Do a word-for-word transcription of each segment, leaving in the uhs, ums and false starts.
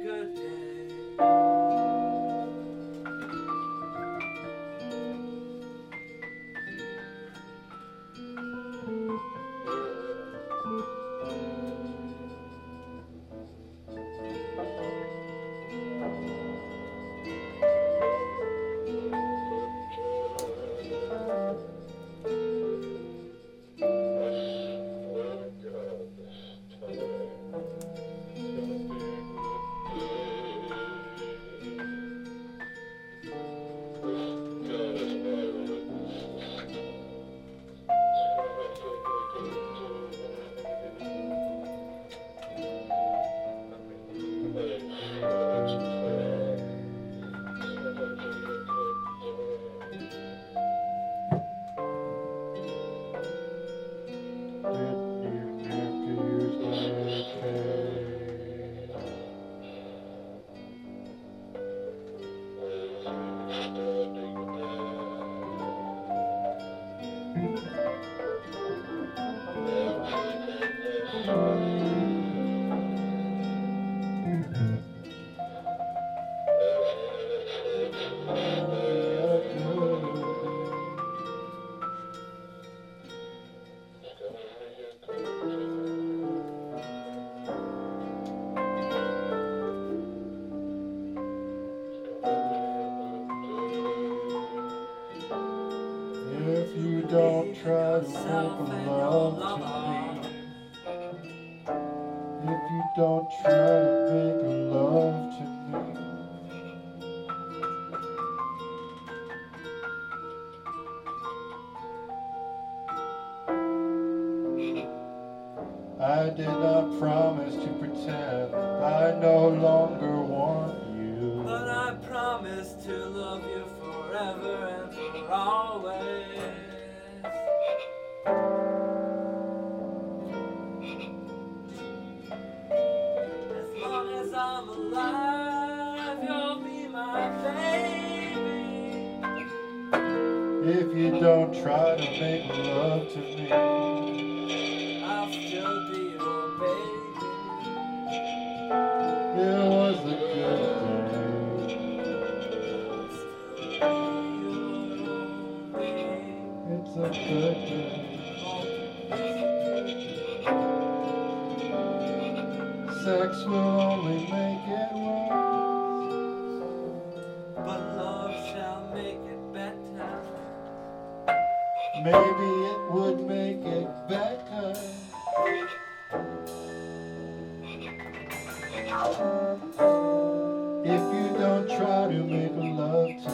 good day. If you don't try to make love to me, if you don't try to make love to me, I did not promise to pretend I no longer want you. But I promise to love you forever and for always. As long as I'm alive, you'll be my baby. If you don't try to make love to me, I'll still be your baby. it was a good day. I'll still be your baby. It's a good day. Sex will only make it worse, but love shall make it better. maybe it would make it better. If you don't try to make love to me.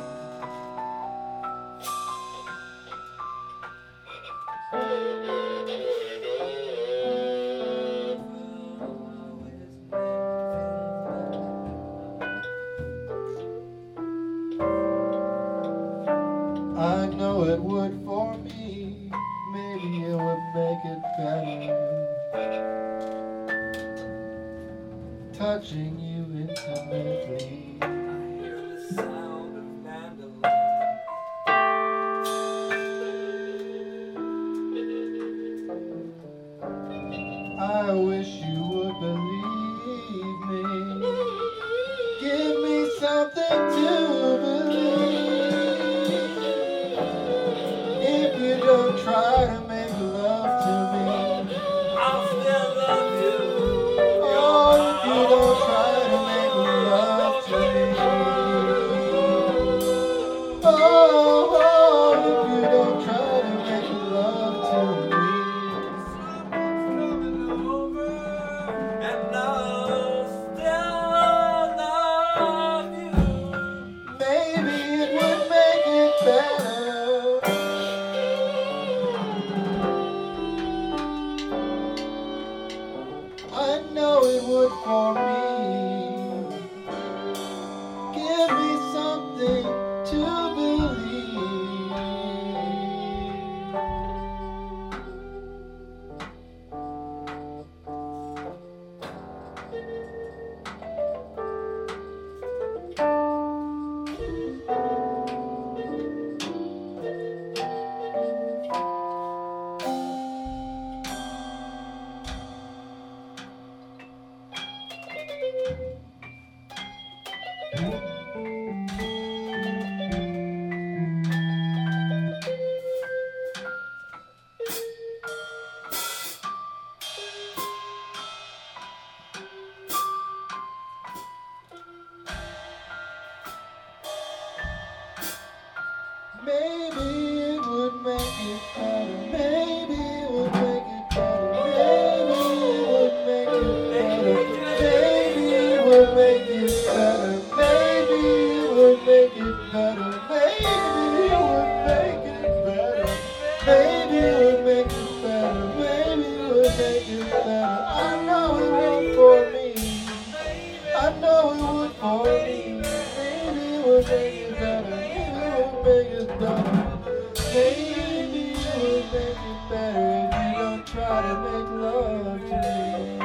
I know it would for me, maybe it would make it better. Touching you intimately, I hear the sound of mandolin. I wish you would believe me. Give me something to believe. If you don't try to make love to me, I'll still love you. oh, if you don't try to make love to me, oh, oh, if you don't try to make love to me. Summer's coming over, and I'll still love you. Maybe it would make it better. I know it would for me. Give me something to believe. Thank you. would make it better. I know it would for me. I know it would for me. Maybe it would make it better. Maybe it would make it better. Maybe it would make it better if you don't try to make love to me.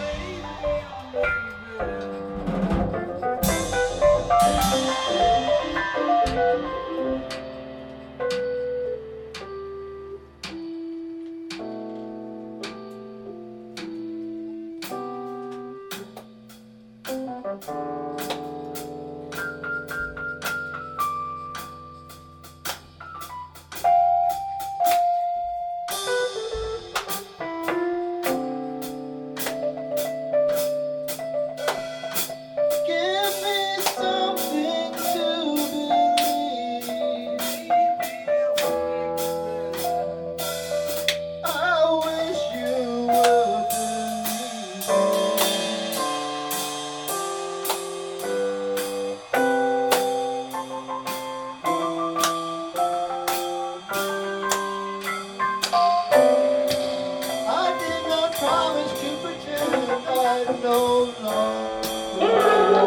No longer,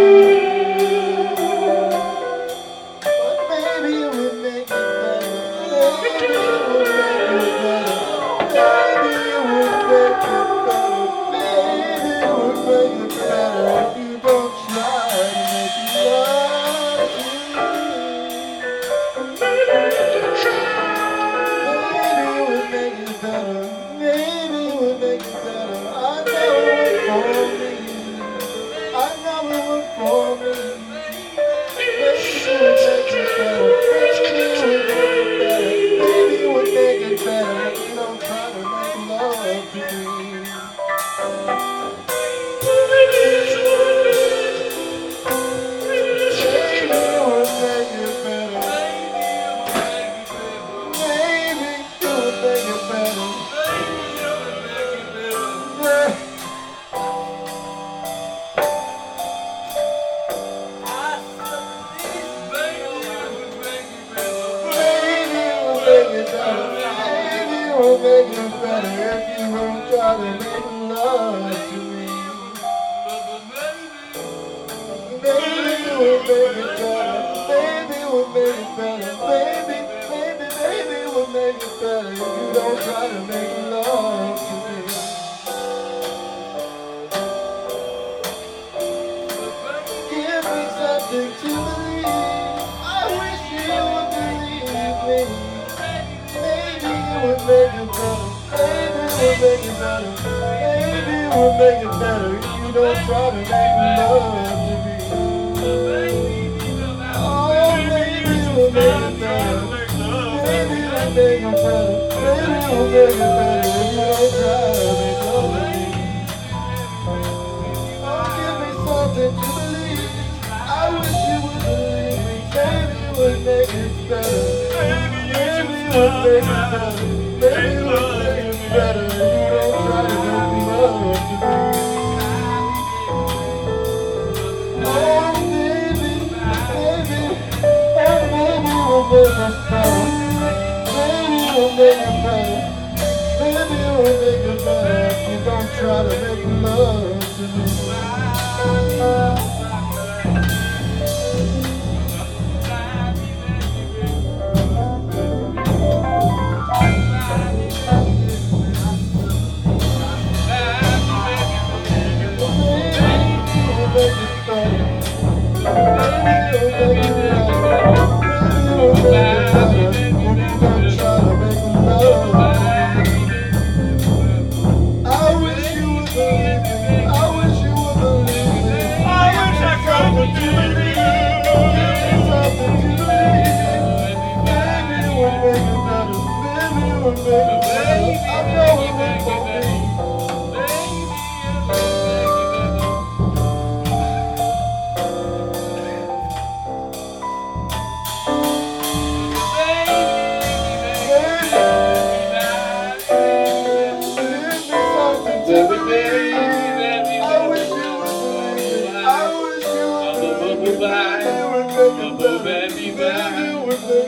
but maybe it would make it better. Maybe it would make it better. Maybe it would make it better. Maybe it would make it better if you don't try to make love to me. Maybe it would make it better. Maybe it would make it better. I know it would for me. I know it would for me. Maybe it would make it better. Maybe it would make it better. Maybe it would make it better if you don't try to make love to me. Maybe it would make it better. Maybe it would make it better. Yeah. Maybe it will make it better if you won't try to make love to me. Maybe it will make it better. Maybe it will make it better. Maybe, maybe, maybe it will make it better if you don't try to make love to me. Give me something to believe. I wish you would believe me. Maybe it would make it better. Maybe it would make it better. Maybe it would make it better if you don't try to make love to me. Oh, maybe it will make it better. Maybe it will make it better. Maybe it will make it better if you don't try to make love to me. Oh, give me something to believe. I wish you would believe me. Maybe it would make it better. Maybe it would make it better. Maybe it would make it better if you don't try to make love to me. Oh, maybe, maybe, oh, maybe it will make it better. Maybe it will make it better. Maybe it will make it better if you don't try to make love to me.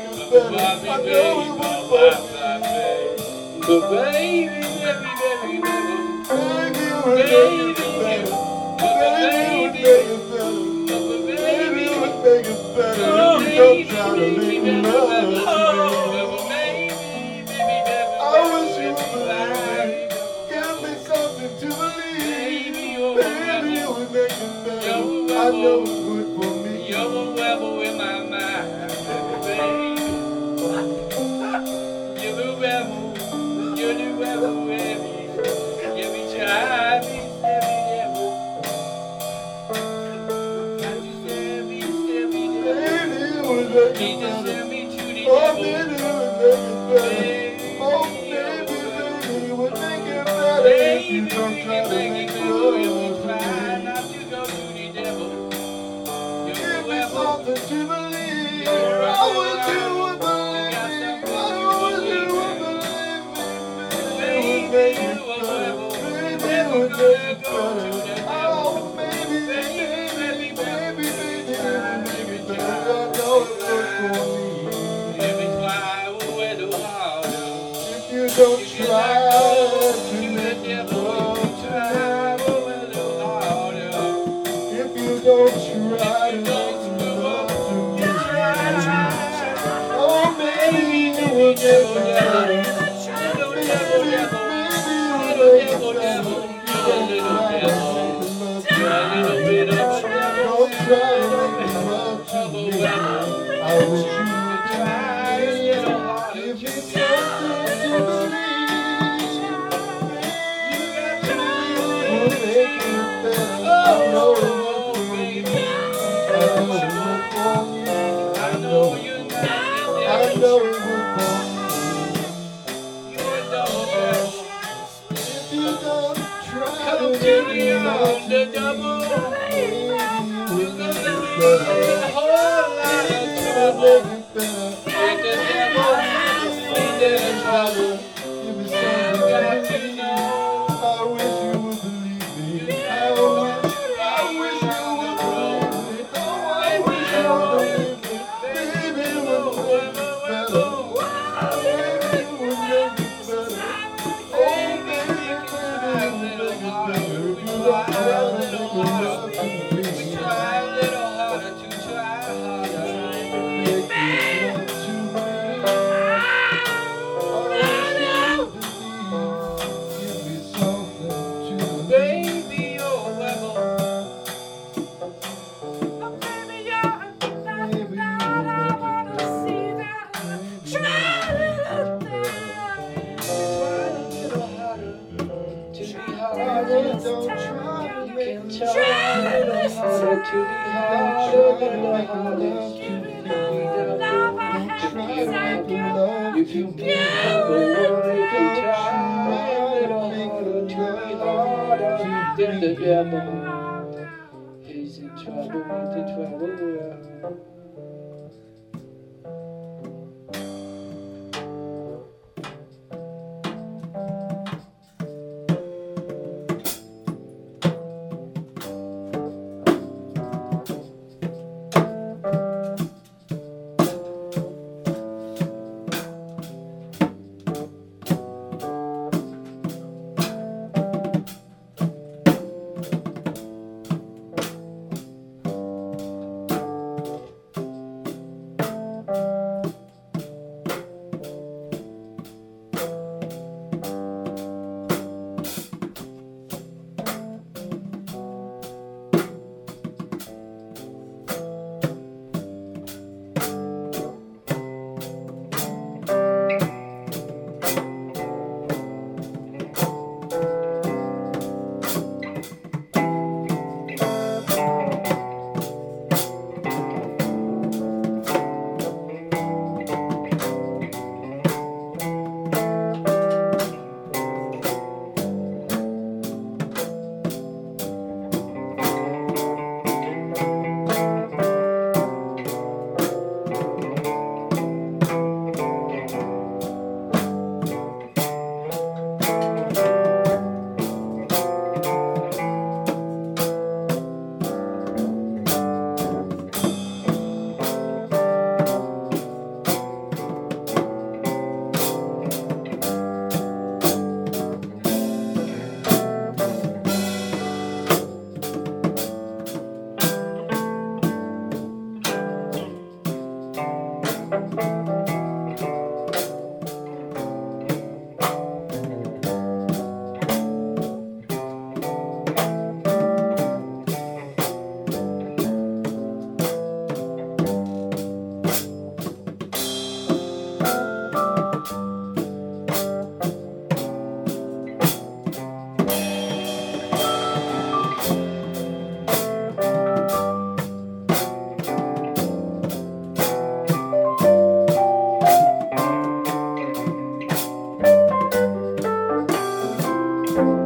But baby, baby, baby, baby. make it better. Baby would make it better. Baby would make it better. If you don't try to make me love you. I wish you would believe me. Give me something to believe. Baby, you would make it better. I know it's good for me. You're the rebel in my mind, baby. You're the rebel. You're the rebel, baby. You be trying me, every devil. Can't you send me, send me, Baby, you would make He it just better. send me to the Oh, devil. baby, you would make it better. Oh, baby, baby, you would make it better. If you Baby, don't we try can to make make it me better love if we you. try not to go to the devil. You're Give the me rebel. something to believe. You're the I rebel. wish you would believe me. I wish you would believe me. Baby, you would make it better. Baby, you would make it better. Oh, baby, baby, baby, baby, baby, you would make it better. I know it would for me. If we try, we'll wear the harder. If you don't If you try like to to the make me devil, if love you try, we'll wear the harder. if you don't try If to you make don't me screw love up, to you me. try. Oh, baby, you would make it better. Little Baby, devil, baby, devil. you would Little make it devil, better. devil. You You're a don't little try to devil. make me love to You're a little me. bit of a devil. Don't try to make me love to Trouble, me. rebel. I wish you would Try a believe. little harder. Give me something to believe. You got to Would make it better. I know it would Oh, for me. baby. I know it would for me. I I know know. you're not the I devil. know it would for me. You're a double devil. If you don't try Come to to make me me on love the to double. baby, you You're would gonna make it be better. in a whole lot of You trouble. would make it better. With the devil, we're in trouble. Give me You something got to to believe. know. I wish you would believe me. I wish, I wish you would believe me. Oh, I wish you would believe me. Baby, you would make it better. Baby, you would make it better. Oh, baby, baby, you would make it better. If you don't try to make me love to We me. try a little harder to try harder. Make me love to me. I wish you would believe. Give me something to believe. Baby, you're a rebel. Try a little harder to be harder. Don't try to make me Try a little harder to be harder, little harder to be harder. If you be humble, if you try a little harder to be harder, then the devil is in trouble with the trouble world. Thank you.